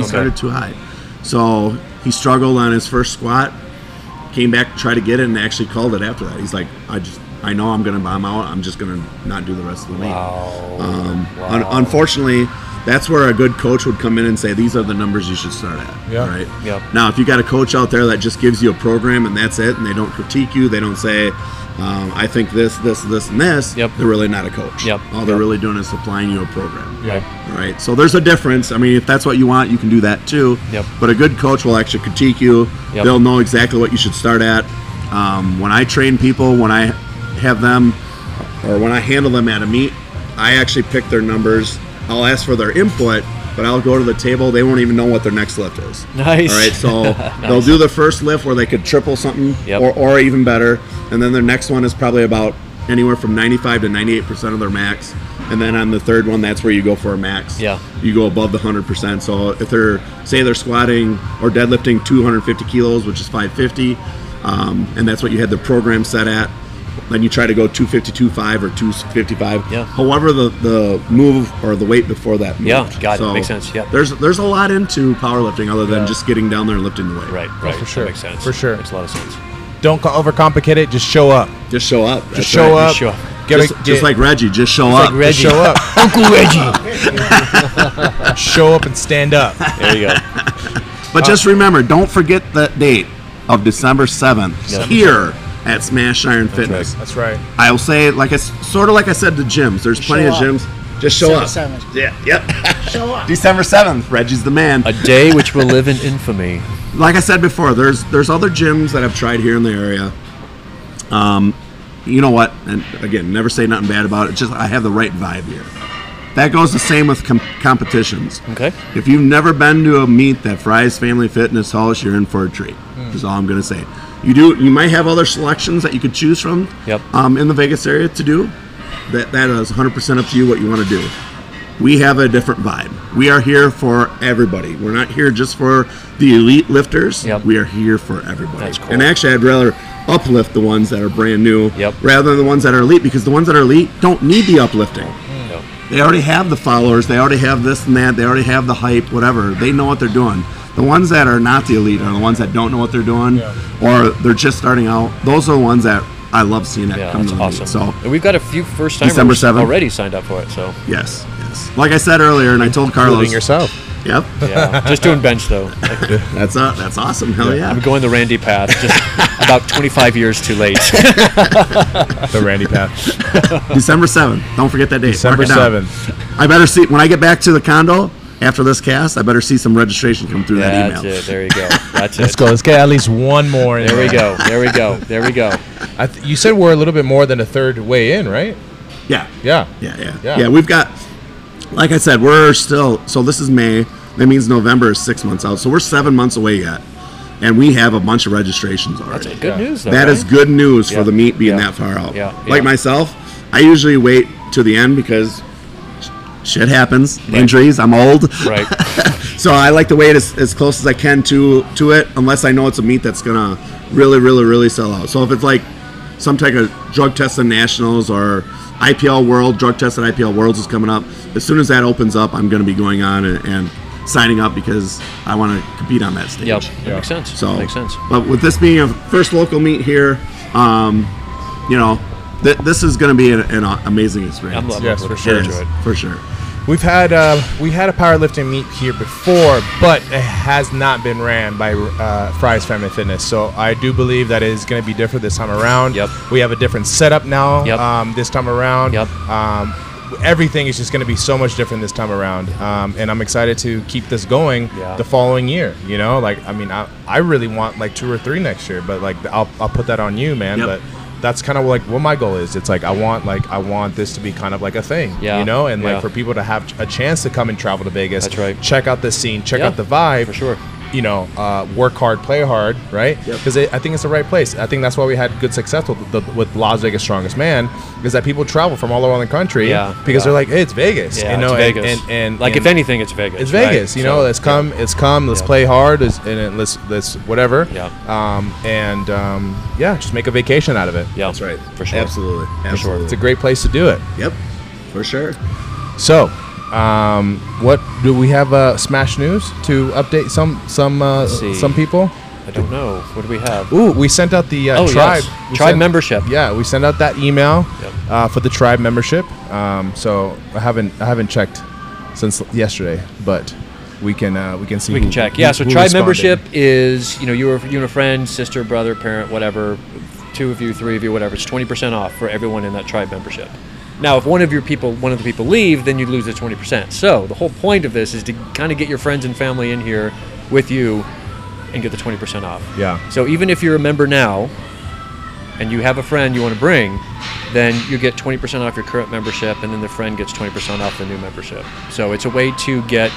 Speaker 3: So he struggled on his first squat, came back to try to get it, and actually called it after that. He's like, I know I'm going to bomb out. I'm just going to not do the rest of the meet.
Speaker 2: Wow.
Speaker 3: Unfortunately, that's where a good coach would come in and say, these are the numbers you should start at.
Speaker 1: Yeah.
Speaker 3: Right?
Speaker 2: Yep.
Speaker 3: Now, if you got a coach out there that just gives you a program and that's it, and they don't critique you, they don't say, I think this, and this, they're really not a coach.
Speaker 2: Yep.
Speaker 3: All they're really doing is supplying you a program.
Speaker 1: Yeah.
Speaker 3: Right? So there's a difference. I mean, if that's what you want, you can do that too.
Speaker 2: Yep.
Speaker 3: But a good coach will actually critique you.
Speaker 2: Yep.
Speaker 3: They'll know exactly what you should start at. When I train people, when I have them, or when I handle them at a meet, I actually pick their numbers. I'll ask for their input, but I'll go to the table. They won't even know what their next lift is.
Speaker 2: Nice.
Speaker 3: All right, so they'll do the first lift where they could triple something, or even better, and then their next one is probably about anywhere from 95 to 98% of their max, and then on the third one, that's where you go for a max.
Speaker 2: Yeah.
Speaker 3: You go above the 100%. So if they're squatting or deadlifting 250 kilos, which is 550, and that's what you had the program set at, then you try to go 252.5 or 255.
Speaker 2: Yeah.
Speaker 3: However, the move or the weight before that moved.
Speaker 2: Yeah, got it. Makes sense. Yeah.
Speaker 3: There's a lot into powerlifting other than just getting down there and lifting the weight.
Speaker 2: Right.
Speaker 1: For sure.
Speaker 2: That makes sense.
Speaker 1: For sure.
Speaker 2: Makes a lot of sense.
Speaker 1: Don't overcomplicate it. Just show up.
Speaker 3: Just show up. That's
Speaker 1: Just show
Speaker 3: right.
Speaker 1: up.
Speaker 2: Sure.
Speaker 3: Just like Reggie, just show up.
Speaker 2: like Reggie.
Speaker 1: Just show up.
Speaker 2: Uncle Reggie.
Speaker 1: Show up and stand up.
Speaker 2: There you go.
Speaker 3: But just remember, don't forget the date of December 7th here at Smash Iron Fitness.
Speaker 1: That's right.
Speaker 3: I'll say, sort of like I said to gyms, there's plenty of gyms. Just show up.
Speaker 4: December 7th.
Speaker 3: Yeah, yep.
Speaker 4: Show up.
Speaker 3: December 7th, Reggie's the man.
Speaker 2: A day which will live in infamy.
Speaker 3: Like I said before, there's other gyms that I've tried here in the area. You know what? And again, never say nothing bad about it. Just I have the right vibe here. That goes the same with competitions.
Speaker 2: Okay.
Speaker 3: If you've never been to a meet that Fry's Family Fitness hosts, you're in for a treat. Is all I'm going to say. You might have other selections that you could choose from.
Speaker 2: Yep.
Speaker 3: In the Vegas area to do. That is 100% up to you what you want to do. We have a different vibe. We are here for everybody. We're not here just for the elite lifters.
Speaker 2: Yep.
Speaker 3: We are here for everybody.
Speaker 2: That's cool.
Speaker 3: And actually, I'd rather uplift the ones that are brand new rather than the ones that are elite, because the ones that are elite don't need the uplifting.
Speaker 2: Yep.
Speaker 3: They already have the followers. They already have this and that. They already have the hype, whatever. They know what they're doing. The ones that are not the elite are the ones that don't know what they're doing or they're just starting out. Those are the ones that I love seeing that come to the
Speaker 2: awesome.
Speaker 3: meet. So,
Speaker 2: and we've got a few first-timers
Speaker 3: December 7th.
Speaker 2: already signed up for it. So
Speaker 3: yes. Like I said earlier, and I told Carlos.
Speaker 1: Including yourself.
Speaker 3: Yep.
Speaker 2: yeah, just doing bench though.
Speaker 3: That's awesome. Hell yeah.
Speaker 2: I'm going the Randy path. Just about 25 years too late.
Speaker 1: The Randy path.
Speaker 3: December 7th. Don't forget that date.
Speaker 1: December
Speaker 3: Mark it down.
Speaker 1: 7th.
Speaker 3: I better see when I get back to the condo after this cast. I better see some registration come through that email.
Speaker 2: That's it. There you go. That's it.
Speaker 1: Let's go. Let's get at least one more.
Speaker 2: There we go. There we go. There we go.
Speaker 1: You said we're a little bit more than a third way in, right?
Speaker 3: Yeah.
Speaker 1: Yeah.
Speaker 3: Yeah. We've got, like I said, we're still. So this is May. That means November is 6 months out. So we're 7 months away yet, and we have a bunch of registrations already.
Speaker 2: That's good news, though.
Speaker 3: That
Speaker 2: right?
Speaker 3: is good news for the meet being that far out.
Speaker 2: Yeah.
Speaker 3: Like myself, I usually wait to the end because shit happens, injuries. I'm old,
Speaker 2: Right.
Speaker 3: so I like to wait as close as I can to it, unless I know it's a meet that's gonna really sell out. So if it's like some type of drug tested nationals or IPL World, drug tested IPL Worlds is coming up. As soon as that opens up, I'm going to be going on and signing up because I want to compete on that stage.
Speaker 2: Yep. That makes sense.
Speaker 3: So
Speaker 2: makes sense.
Speaker 3: But with this being a first local meet here, this is going to be an amazing experience.
Speaker 2: I'm
Speaker 1: Yes,
Speaker 2: looking
Speaker 1: for sure.
Speaker 2: forward to it.
Speaker 3: For sure.
Speaker 1: We had a powerlifting meet here before, but it has not been ran by Fry's Family Fitness. So I do believe that it is going to be different this time around.
Speaker 2: Yep.
Speaker 1: We have a different setup now.
Speaker 2: Yep.
Speaker 1: This time around.
Speaker 2: Yep.
Speaker 1: Everything is just going to be so much different this time around, and I'm excited to keep this going the following year. I really want like 2 or 3 next year, but like I'll put that on you, man.
Speaker 3: Yep.
Speaker 1: But that's kind of like what my goal is. It's like I want this to be kind of like a thing, and like for people to have a chance to come and travel to Vegas.
Speaker 2: That's right.
Speaker 1: Check out the scene, check out the vibe.
Speaker 2: For sure.
Speaker 1: Work hard, play hard, right? Because I think it's the right place. I think that's why we had good success with Las Vegas Strongest Man, is that people travel from all around the country because they're like, hey, it's Vegas,
Speaker 2: Yeah,
Speaker 1: it's
Speaker 2: Vegas.
Speaker 1: and
Speaker 2: if anything, it's Vegas.
Speaker 1: It's Vegas,
Speaker 2: right?
Speaker 1: Let's come, let's play hard, let's whatever, just make a vacation out of it.
Speaker 2: Yeah,
Speaker 3: That's right.
Speaker 2: For sure.
Speaker 3: Absolutely.
Speaker 1: It's a great place to do it.
Speaker 3: Yep. For sure.
Speaker 1: So, what do we have? Smash News to update some people.
Speaker 2: I don't know. What do we have?
Speaker 1: Ooh, we sent out the tribe.
Speaker 2: Yes. Tribe membership.
Speaker 1: Yeah, we sent out that email for the tribe membership. So I haven't checked since yesterday, but we can see.
Speaker 2: We can check.
Speaker 1: who
Speaker 2: Yeah. So
Speaker 1: who
Speaker 2: tribe
Speaker 1: responded.
Speaker 2: membership is you and a friend, sister, brother, parent, whatever, 2 of you, 3 of you, whatever. It's 20% off for everyone in that tribe membership. Now, if one of the people leave, then you lose the 20%. So the whole point of this is to kind of get your friends and family in here with you and get the 20% off.
Speaker 1: Yeah.
Speaker 2: So even if you're a member now and you have a friend you want to bring, then you get 20% off your current membership, and then the friend gets 20% off the new membership. So it's a way to get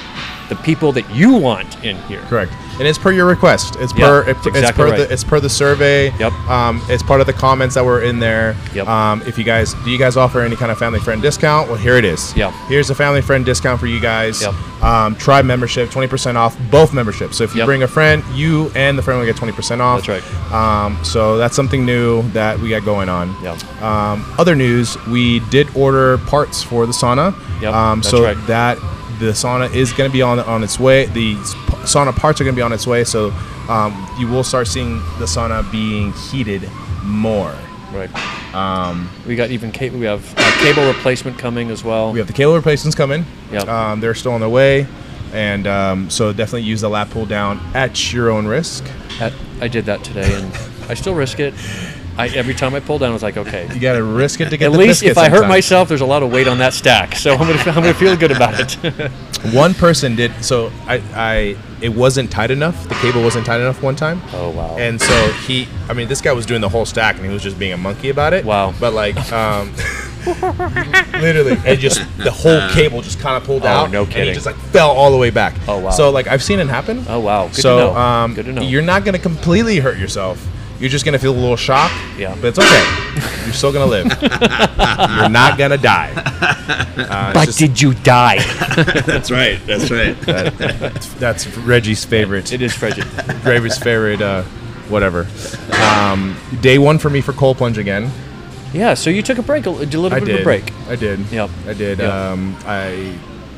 Speaker 2: the people that you want in here.
Speaker 1: Correct. And it's per your request. It's it's per the survey.
Speaker 2: Yep.
Speaker 1: It's part of the comments that were in there.
Speaker 2: Yep.
Speaker 1: Do you guys offer any kind of family friend discount? Well, here it is.
Speaker 2: Yep.
Speaker 1: Here's a family friend discount for you guys.
Speaker 2: Yep.
Speaker 1: Tribe membership, 20% off both memberships. So if you bring a friend, you and the friend will get 20% off.
Speaker 2: That's right.
Speaker 1: So that's something new that we got going on.
Speaker 2: Yep.
Speaker 1: Other news, we did order parts for the sauna.
Speaker 2: Yep. That's right.
Speaker 1: The sauna is going to be on its way. The sauna parts are going to be on its way, so you will start seeing the sauna being heated more.
Speaker 2: Right. We got we have cable replacement coming as well.
Speaker 1: We have the cable replacements coming.
Speaker 2: Yep.
Speaker 1: They're still on their way, and so definitely use the lap pull down at your own risk.
Speaker 2: I did that today, and I still risk it. Every time I pull down, I was like, okay.
Speaker 1: You got to risk it to get
Speaker 2: At
Speaker 1: the
Speaker 2: least if I
Speaker 1: sometimes.
Speaker 2: hurt myself, there's a lot of weight on that stack, so I'm gonna feel good about it.
Speaker 1: One person did, so it wasn't tight enough. The cable wasn't tight enough one time.
Speaker 2: Oh, wow.
Speaker 1: And so this guy was doing the whole stack, and he was just being a monkey about it.
Speaker 2: Wow.
Speaker 1: But like, literally, and just the whole cable just kind of pulled out.
Speaker 2: No kidding.
Speaker 1: And he just like fell all the way back.
Speaker 2: Oh, wow.
Speaker 1: So like I've seen it happen.
Speaker 2: Oh, wow. Good to know. Good to know.
Speaker 1: You're not gonna completely hurt yourself. You're just going to feel a little shock.
Speaker 2: Yeah.
Speaker 1: But it's okay. You're still going to live. You're not going to die.
Speaker 2: But did you die?
Speaker 3: That's right. That's right.
Speaker 1: That's Reggie's favorite.
Speaker 2: It is Reggie.
Speaker 1: Reggie's favorite, whatever. Day one for me for cold plunge again.
Speaker 2: Yeah, so you took a break, a little bit of a break.
Speaker 1: I did.
Speaker 2: Yep.
Speaker 1: I did.
Speaker 2: Yep.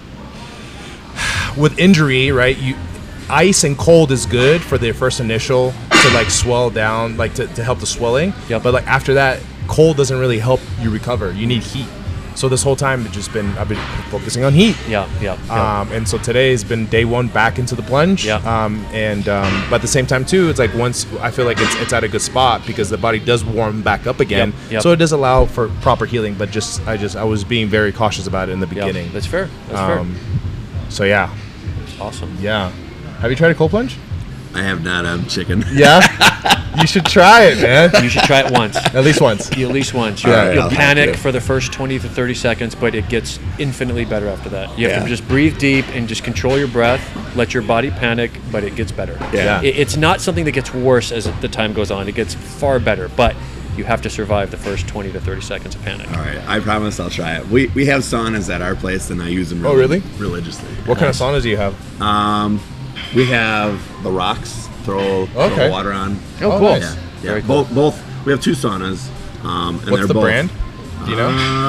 Speaker 1: With injury, right, ice and cold is good for the first initial to like swell down, like to help the swelling.
Speaker 2: Yep.
Speaker 1: But like after that, cold doesn't really help you recover. You need heat. So this whole time I've been focusing on heat.
Speaker 2: Yeah.
Speaker 1: And so today has been day one back into the plunge.
Speaker 2: Yeah.
Speaker 1: But at the same time too, it's like once I feel like it's at a good spot because the body does warm back up again.
Speaker 2: Yep.
Speaker 1: So it does allow for proper healing. But I was being very cautious about it in the beginning.
Speaker 2: That's fair. That's fair.
Speaker 1: So yeah.
Speaker 2: Awesome.
Speaker 1: Yeah. Have you tried a cold plunge?
Speaker 3: I have not. I'm chicken.
Speaker 1: Yeah? You should try it, man.
Speaker 2: You should try it once.
Speaker 1: At least once.
Speaker 2: At least once. You'll panic for the first 20 to 30 seconds, but it gets infinitely better after that. You have to just breathe deep and just control your breath, let your body panic, but it gets better.
Speaker 1: Yeah.
Speaker 2: It's not something that gets worse as the time goes on. It gets far better, but you have to survive the first 20 to 30 seconds of panic.
Speaker 3: All right, I promise I'll try it. We have saunas at our place, and I use them religiously.
Speaker 1: What kind of saunas do you have?
Speaker 3: We have the rocks. Throw water on.
Speaker 2: Oh, cool.
Speaker 1: Nice.
Speaker 3: Yeah.
Speaker 2: Very cool.
Speaker 3: Both. We have two saunas. And
Speaker 1: What's the brand? Do you know?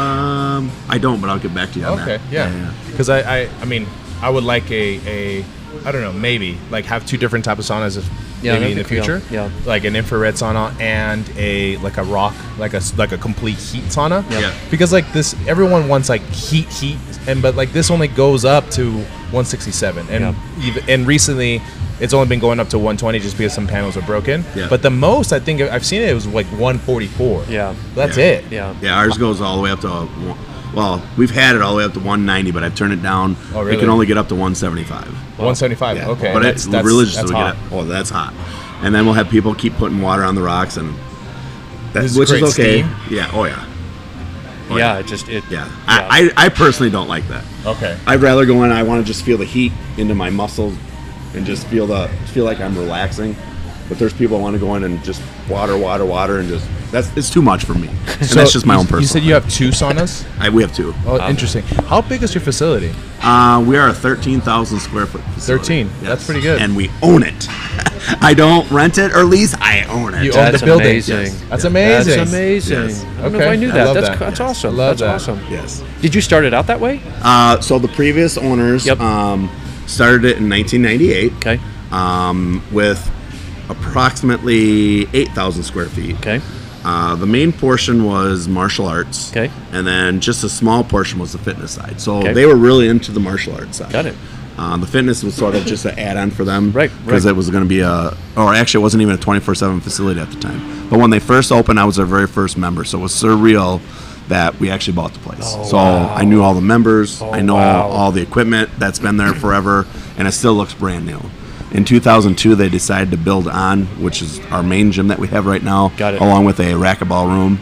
Speaker 3: I don't, but I'll get back to you on that.
Speaker 1: Okay, yeah. Because I mean, I would like a I don't know, maybe like have two different types of saunas maybe in the future.
Speaker 2: Yeah.
Speaker 1: Like an infrared sauna and a rock, like a complete heat sauna.
Speaker 3: Yeah.
Speaker 1: Because like this, everyone wants like heat, but like this only goes up to 167, and recently it's only been going up to 120 just because some panels are broken.
Speaker 3: Yeah.
Speaker 1: But the most I think I've seen it was like 144.
Speaker 2: Yeah.
Speaker 1: That's it.
Speaker 2: Yeah.
Speaker 3: Yeah, ours goes all the way up to. Well, we've had it all the way up to 190, but I've turned it down.
Speaker 1: Oh, really?
Speaker 3: It can only get up to 175.
Speaker 1: 175.
Speaker 3: Yeah.
Speaker 1: Okay.
Speaker 3: But it's religious.
Speaker 1: That's hot.
Speaker 3: That's hot. And then we'll have people keep putting water on the rocks, and
Speaker 1: which is okay.
Speaker 3: Steam? Yeah. Oh yeah. Oh,
Speaker 2: yeah.
Speaker 3: Yeah. I personally don't like that.
Speaker 1: Okay.
Speaker 3: I'd rather go in. I want to just feel the heat into my muscles, and just feel like I'm relaxing. But there's people who want to go in and just water, and just it's too much for me. And
Speaker 1: So
Speaker 3: that's just my own personal.
Speaker 1: You said you have two saunas?
Speaker 3: We have two.
Speaker 1: Oh, interesting. How big is your facility?
Speaker 3: We are a 13,000 square foot facility.
Speaker 1: 13. That's pretty good.
Speaker 3: And we own it. I don't rent it or lease. I own it.
Speaker 1: You own the building.
Speaker 2: Amazing.
Speaker 1: Yes. That's amazing.
Speaker 2: That's amazing.
Speaker 3: Yes.
Speaker 2: I don't know if I knew
Speaker 1: I
Speaker 2: that.
Speaker 1: love
Speaker 2: That's
Speaker 1: that.
Speaker 2: that's
Speaker 1: Yes.
Speaker 2: awesome.
Speaker 1: I love
Speaker 2: That's
Speaker 1: that.
Speaker 2: awesome.
Speaker 3: Yes.
Speaker 2: Did you start it out that way?
Speaker 3: So the previous owners
Speaker 2: Yep.
Speaker 3: started it in 1998
Speaker 2: Okay.
Speaker 3: with approximately 8,000 square feet.
Speaker 2: Okay.
Speaker 3: The main portion was martial arts.
Speaker 2: Okay.
Speaker 3: And then just a small portion was the fitness side. So
Speaker 2: Okay.
Speaker 3: they were really into the martial arts side.
Speaker 2: Got it.
Speaker 3: The fitness was sort of just an add-on for them.
Speaker 2: Right,
Speaker 3: Because
Speaker 2: right.
Speaker 3: it was going to be it wasn't even a 24/7 facility at the time. But when they first opened, I was their very first member. So it was surreal that we actually bought the place.
Speaker 2: Oh,
Speaker 3: So
Speaker 2: wow.
Speaker 3: I knew all the members.
Speaker 2: Oh,
Speaker 3: I know
Speaker 2: wow.
Speaker 3: all the equipment that's been there forever. And it still looks brand new. In 2002, they decided to build on, which is our main gym that we have right now,
Speaker 2: Got it.
Speaker 3: along with a racquetball room.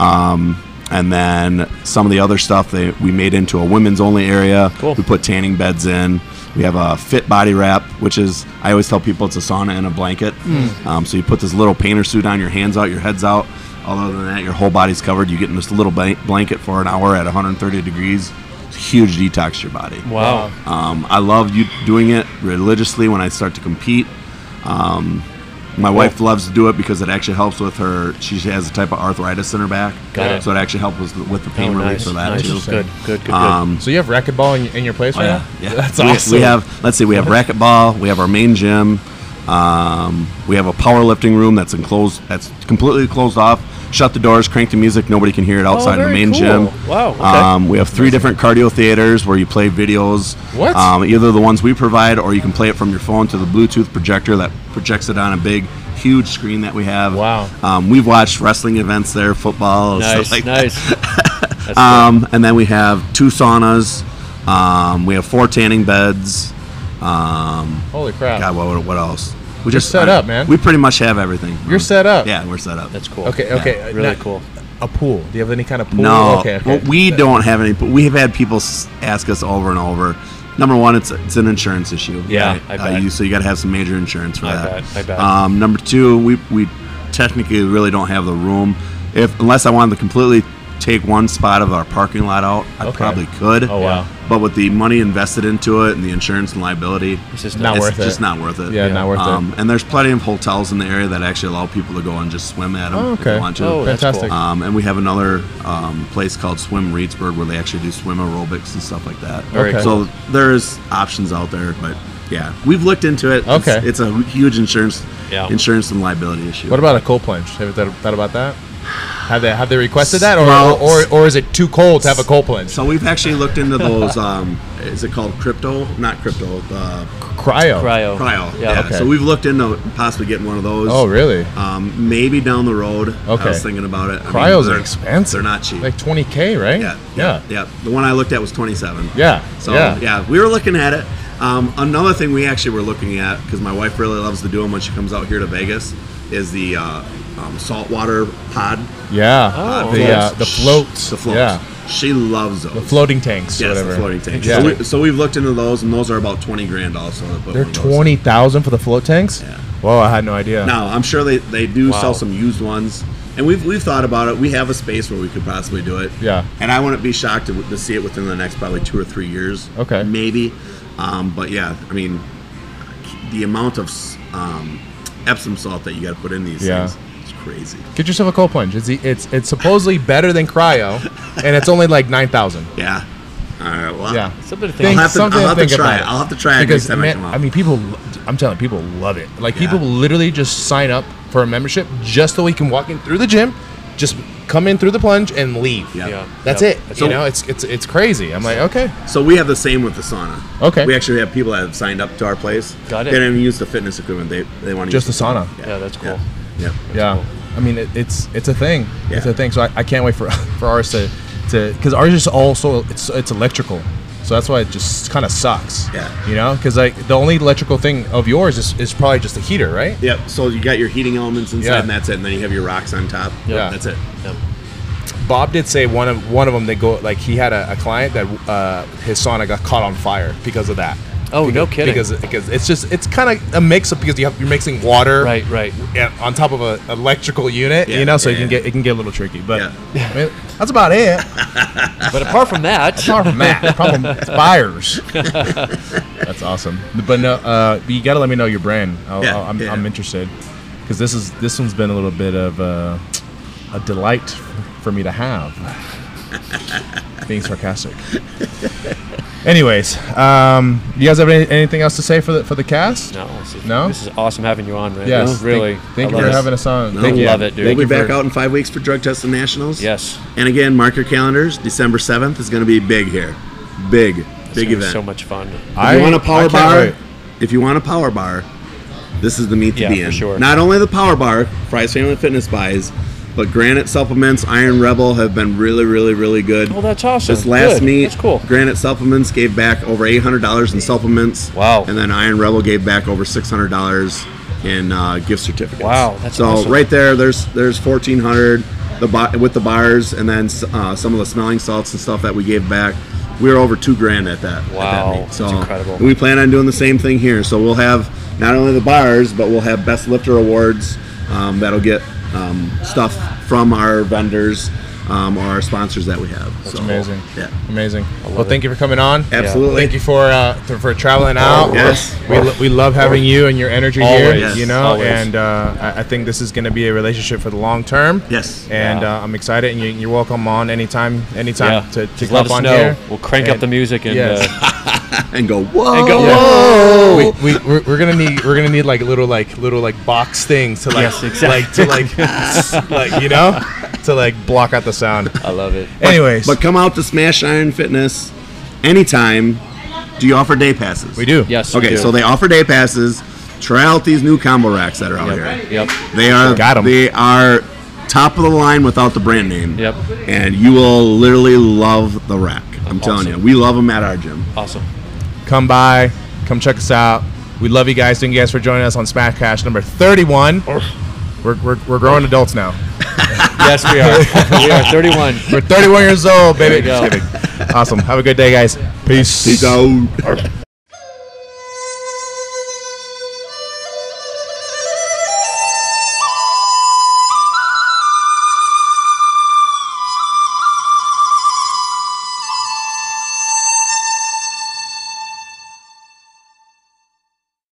Speaker 3: And then some of the other stuff we made into a women's only area.
Speaker 2: Cool.
Speaker 3: We put tanning beds in. We have a Fit Body Wrap, which is, I always tell people it's a sauna and a blanket. So you put this little painter suit on, your hands out, your head's out. Other than that, your whole body's covered. You get in this little blanket for an hour at 130 degrees. It's a huge detox to your body.
Speaker 2: Wow.
Speaker 3: I love doing it religiously when I start to compete. My wife loves to do it because it actually helps with her. She has a type of arthritis in her back.
Speaker 2: Got it.
Speaker 3: So it actually helps with the pain relief for that too.
Speaker 2: Good.
Speaker 1: So you have racquetball in your place right now?
Speaker 3: Yeah.
Speaker 1: That's awesome.
Speaker 3: We have, let's see, we have racquetball. We have our main gym. We have a powerlifting room that's enclosed. That's completely closed off. Shut the doors, crank the music. Nobody can hear it outside the main gym.
Speaker 2: Wow. Okay.
Speaker 3: We have 3 different cardio theaters where you play videos.
Speaker 1: What?
Speaker 3: Either the ones we provide, or you can play it from your phone to the Bluetooth projector that projects it on a big, huge screen that we have.
Speaker 1: Wow.
Speaker 3: We've watched wrestling events there, football,
Speaker 2: Nice.
Speaker 3: stuff like
Speaker 2: Nice.
Speaker 3: that. And then we have 2 saunas. We have 4 tanning beds.
Speaker 1: Holy crap.
Speaker 3: God, what else? We
Speaker 1: You're set up, man.
Speaker 3: We pretty much have everything.
Speaker 1: You're set up.
Speaker 3: Yeah, we're set up.
Speaker 2: That's cool.
Speaker 1: Okay.
Speaker 2: Really cool.
Speaker 1: A pool. Do you have any kind of pool?
Speaker 3: No.
Speaker 1: Okay.
Speaker 3: Well, we don't have any. But we have had people ask us over and over. Number one, it's an insurance issue.
Speaker 2: Yeah,
Speaker 3: right?
Speaker 2: I bet.
Speaker 3: So you got to have some major insurance for that.
Speaker 2: I bet.
Speaker 3: Number 2, we technically really don't have the room. Unless I wanted to completely take one spot of our parking lot out, I probably could.
Speaker 1: Oh wow.
Speaker 3: But with the money invested into it and the insurance and liability,
Speaker 2: It's just
Speaker 1: Not worth it.
Speaker 3: just not worth it.
Speaker 1: Yeah, not worth it.
Speaker 3: And there's plenty of hotels in the area that actually allow people to go and just swim at them if they want to.
Speaker 2: Oh, that's
Speaker 1: Fantastic.
Speaker 2: cool.
Speaker 3: And we have another place called Swim Reedsburg where they actually do swim aerobics and stuff like that.
Speaker 2: Very cool.
Speaker 3: So there's options out there, but yeah, we've looked into it.
Speaker 1: Okay.
Speaker 3: It's a huge insurance
Speaker 2: Yeah.
Speaker 3: and liability issue.
Speaker 1: What about a cold plunge? Have you thought about that? Have they requested that,
Speaker 3: Well,
Speaker 1: or is it too cold to have a cold plunge?
Speaker 3: So we've actually looked into those. Is it called crypto? Not crypto.
Speaker 1: Cryo.
Speaker 3: Cryo.
Speaker 2: Yeah.
Speaker 1: Okay.
Speaker 3: So we've looked into possibly getting one of those.
Speaker 1: Oh really?
Speaker 3: Maybe down the road.
Speaker 1: Okay.
Speaker 3: I was thinking about it.
Speaker 1: Cryos are
Speaker 3: they're
Speaker 1: expensive.
Speaker 3: They're not cheap.
Speaker 1: Like $20K, right?
Speaker 3: Yeah. The one I looked at was 27.
Speaker 1: Yeah.
Speaker 3: So
Speaker 1: yeah.
Speaker 3: we were looking at it. Another thing we actually were looking at, because my wife really loves to do them when she comes out here to Vegas, is the saltwater pod.
Speaker 1: Yeah.
Speaker 2: Oh,
Speaker 1: the floats.
Speaker 3: The floats.
Speaker 1: Yeah.
Speaker 3: She loves those.
Speaker 1: The floating tanks.
Speaker 3: Yes,
Speaker 1: whatever.
Speaker 3: the floating tanks.
Speaker 1: Yeah.
Speaker 3: So we've looked into those, and those are about $20,000 also. to put
Speaker 1: They're
Speaker 3: one of those.
Speaker 1: 20,000 for the float tanks.
Speaker 3: Yeah.
Speaker 1: Whoa, I had no idea.
Speaker 3: Now I'm sure they do
Speaker 2: Wow.
Speaker 3: sell some used ones, and we've thought about it. We have a space where we could possibly do it.
Speaker 1: Yeah.
Speaker 3: And I wouldn't be shocked to see it within the next probably 2 or 3 years.
Speaker 1: Okay.
Speaker 3: Maybe. But yeah, I mean, the amount of Epsom salt that you got to put in these
Speaker 1: Yeah.
Speaker 3: things is crazy.
Speaker 1: Get yourself a cold plunge. It's supposedly better than cryo, and it's only like 9,000.
Speaker 3: Yeah. All right. Well,
Speaker 1: Yeah.
Speaker 2: Something to
Speaker 1: Think-
Speaker 2: think.
Speaker 3: I'll have to
Speaker 1: something
Speaker 3: try
Speaker 1: about
Speaker 3: it. I'll have to try it
Speaker 1: Because
Speaker 3: next time I come
Speaker 1: man,
Speaker 3: out.
Speaker 1: I mean, I'm telling you, people love it. Like
Speaker 3: Yeah.
Speaker 1: people literally just sign up for a membership just so we can walk in through the gym, just come in through the plunge and leave.
Speaker 3: Yeah.
Speaker 2: Yeah.
Speaker 1: That's
Speaker 2: Yeah.
Speaker 1: it.
Speaker 2: That's
Speaker 1: You
Speaker 2: it.
Speaker 1: know, it's crazy. I'm like, okay.
Speaker 3: So we have the same with the sauna.
Speaker 1: Okay.
Speaker 3: We actually have people that have signed up to our place.
Speaker 2: Got it.
Speaker 3: They don't even use the fitness equipment. They want to
Speaker 1: Just
Speaker 3: use
Speaker 1: the sauna.
Speaker 2: Yeah, that's cool.
Speaker 3: Yeah.
Speaker 1: Yeah.
Speaker 2: cool.
Speaker 1: I mean, it's a thing. It's
Speaker 3: Yeah.
Speaker 1: a thing. So I can't wait for ours to because ours is also it's electrical. So that's why it just kind of sucks.
Speaker 3: Yeah.
Speaker 1: You know, because like the only electrical thing of yours is probably just the heater, right?
Speaker 3: Yep. So you got your heating elements inside,
Speaker 1: Yeah.
Speaker 3: and that's it. And then you have your rocks on top.
Speaker 1: Yeah.
Speaker 3: That's it.
Speaker 2: Yeah.
Speaker 1: Bob did say one of them they go like he had a client that his sauna got caught on fire because of that.
Speaker 2: Oh, no kidding.
Speaker 1: Because it's kind of a mix of because you're mixing water
Speaker 2: Right.
Speaker 1: on top of an electrical unit,
Speaker 3: Yeah,
Speaker 1: you know, so
Speaker 3: yeah,
Speaker 1: it can get a little tricky. But
Speaker 3: Yeah.
Speaker 1: I mean, that's about it.
Speaker 2: But apart from that,
Speaker 1: Apart from that, the problem is fires. That's awesome. But no, you got to let me know your brand. I'm interested because this one's been a little bit of a delight for me to have. Being sarcastic. Anyways, you guys have anything else to say for the cast?
Speaker 2: No. This is awesome having you on, man.
Speaker 1: Yes,
Speaker 2: Really.
Speaker 1: Thank you
Speaker 2: I
Speaker 1: for
Speaker 2: love
Speaker 1: having us on.
Speaker 3: No,
Speaker 1: Thank you.
Speaker 2: love it, dude.
Speaker 3: We'll be
Speaker 1: Thank you
Speaker 3: back
Speaker 1: for-
Speaker 3: out in 5 weeks for Drug Testing Nationals.
Speaker 2: Yes.
Speaker 3: And again, mark your calendars. December 7th is going to be big here. Big
Speaker 2: It's gonna be
Speaker 3: event.
Speaker 2: so much fun.
Speaker 3: If you want a power bar, this is the meat to
Speaker 2: Yeah,
Speaker 3: be
Speaker 2: for
Speaker 3: in.
Speaker 2: sure.
Speaker 3: Not only the power bar, Fry's Family Fitness buys, but Granite Supplements, Iron Rebel have been really, really, really good.
Speaker 2: Oh, that's awesome.
Speaker 3: This last
Speaker 2: Good.
Speaker 3: meet,
Speaker 2: That's cool.
Speaker 3: Granite Supplements gave back over $800 in supplements.
Speaker 2: Wow.
Speaker 3: And then Iron Rebel gave back over $600 in gift certificates.
Speaker 2: Wow, that's
Speaker 3: so
Speaker 2: awesome.
Speaker 3: right there, there's $1,400 with the bars, and then some of the smelling salts and stuff that we gave back. we were over $2,000 at that.
Speaker 2: Wow,
Speaker 3: at that meet. So
Speaker 2: that's incredible.
Speaker 3: we plan on doing the same thing here. So we'll have not only the bars, but we'll have best lifter awards that'll get stuff from our vendors. Or our sponsors that we have.
Speaker 1: That's amazing.
Speaker 3: Yeah,
Speaker 1: amazing. Well, thank you for coming on.
Speaker 3: Absolutely.
Speaker 1: Thank you for traveling out.
Speaker 3: Yes.
Speaker 1: We love having you and your energy here.
Speaker 3: Yes.
Speaker 1: You know,
Speaker 2: Always.
Speaker 1: and I think this is going to be a relationship for the long term.
Speaker 3: Yes.
Speaker 1: And I'm excited, and you're welcome on anytime to
Speaker 2: Just
Speaker 1: come
Speaker 2: let us
Speaker 1: on
Speaker 2: know.
Speaker 1: here.
Speaker 2: We'll crank up the music and
Speaker 3: and go whoa.
Speaker 2: and go
Speaker 1: Yeah.
Speaker 2: whoa.
Speaker 1: We're gonna need like little box things to like
Speaker 2: Yes, exactly.
Speaker 1: like you know, to like block out the sound.
Speaker 2: I love it.
Speaker 1: Anyways,
Speaker 3: But come out to Smash Iron Fitness anytime. Do you offer day passes?
Speaker 1: we do.
Speaker 2: Yes. we
Speaker 3: Okay,
Speaker 2: do.
Speaker 3: so they offer day passes. Try out these new combo racks that are out here.
Speaker 2: Yep.
Speaker 3: They are
Speaker 1: Got 'em.
Speaker 3: They are top of the line without the brand name.
Speaker 2: Yep.
Speaker 3: And you will literally love the rack. I'm telling you, we love them at our gym.
Speaker 2: Awesome.
Speaker 1: Come by, come check us out. We love you guys. Thank you guys for joining us on Smash Cash number 31. We're growing adults now.
Speaker 2: Yes, we are. We are 31.
Speaker 1: We're 31 years old, baby.
Speaker 2: There you go.
Speaker 1: Just kidding. Awesome. Have a good day, guys. Peace.
Speaker 3: Peace out.